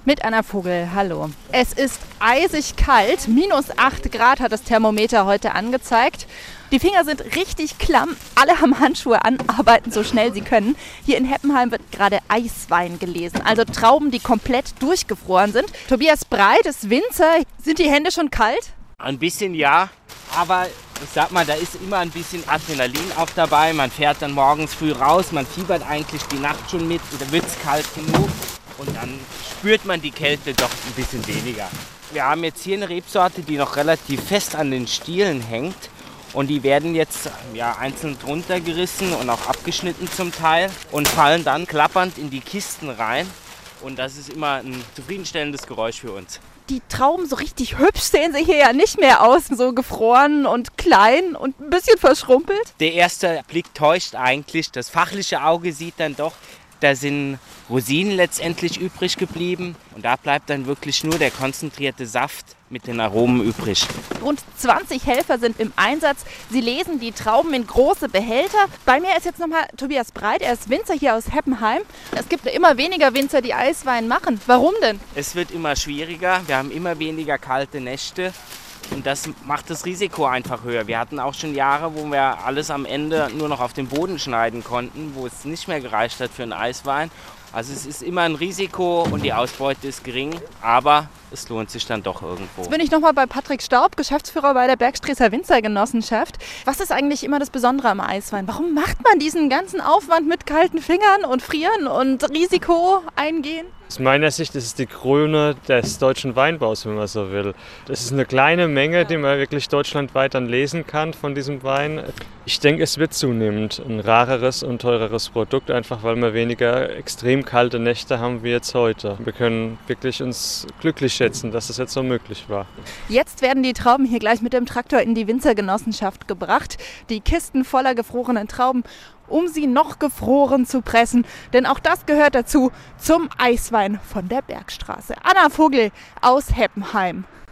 Mit Anna Vogel, hallo. Es ist eisig kalt, -8 Grad hat das Thermometer heute angezeigt. Die Finger sind richtig klamm, alle haben Handschuhe an, arbeiten so schnell sie können. Hier in Heppenheim wird gerade Eiswein gelesen, also Trauben, die komplett durchgefroren sind. Tobias Breit ist Winzer. Sind die Hände schon kalt? Ein bisschen ja, aber ich sag mal, da ist immer ein bisschen Adrenalin auch dabei. Man fährt dann morgens früh raus, man fiebert eigentlich die Nacht schon mit, da wird es kalt genug und dann spürt man die Kälte doch ein bisschen weniger. Wir haben jetzt hier eine Rebsorte, die noch relativ fest an den Stielen hängt. Und die werden jetzt einzeln drunter gerissen und auch abgeschnitten zum Teil und fallen dann klappernd in die Kisten rein. Und das ist immer ein zufriedenstellendes Geräusch für uns. Die Trauben so richtig hübsch sehen sie hier ja nicht mehr aus, so gefroren und klein und ein bisschen verschrumpelt. Der erste Blick täuscht eigentlich, das fachliche Auge sieht dann doch, da sind Rosinen letztendlich übrig geblieben und da bleibt dann wirklich nur der konzentrierte Saft mit den Aromen übrig. Rund 20 Helfer sind im Einsatz. Sie lesen die Trauben in große Behälter. Bei mir ist jetzt nochmal Tobias Breit, er ist Winzer hier aus Heppenheim. Es gibt immer weniger Winzer, die Eiswein machen. Warum denn? Es wird immer schwieriger, wir haben immer weniger kalte Nächte. Und das macht das Risiko einfach höher. Wir hatten auch schon Jahre, wo wir alles am Ende nur noch auf den Boden schneiden konnten, wo es nicht mehr gereicht hat für einen Eiswein. Also es ist immer ein Risiko und die Ausbeute ist gering, aber es lohnt sich dann doch irgendwo. Jetzt bin ich nochmal bei Patrick Staub, Geschäftsführer bei der Bergstreßer Winzergenossenschaft. Was ist eigentlich immer das Besondere am Eiswein? Warum macht man diesen ganzen Aufwand mit kalten Fingern und Frieren und Risiko eingehen? Aus meiner Sicht ist es die Krone des deutschen Weinbaus, wenn man so will. Das ist eine kleine Menge, die man wirklich deutschlandweit dann lesen kann von diesem Wein. Ich denke, es wird zunehmend ein rareres und teureres Produkt, einfach weil wir weniger extrem kalte Nächte haben wie jetzt heute. Wir können wirklich uns glücklich schätzen, dass es jetzt so möglich war. Jetzt werden die Trauben hier gleich mit dem Traktor in die Winzergenossenschaft gebracht. Die Kisten voller gefrorenen Trauben, um sie noch gefroren zu pressen. Denn auch das gehört dazu zum Eiswein von der Bergstraße. Anna Vogel aus Heppenheim.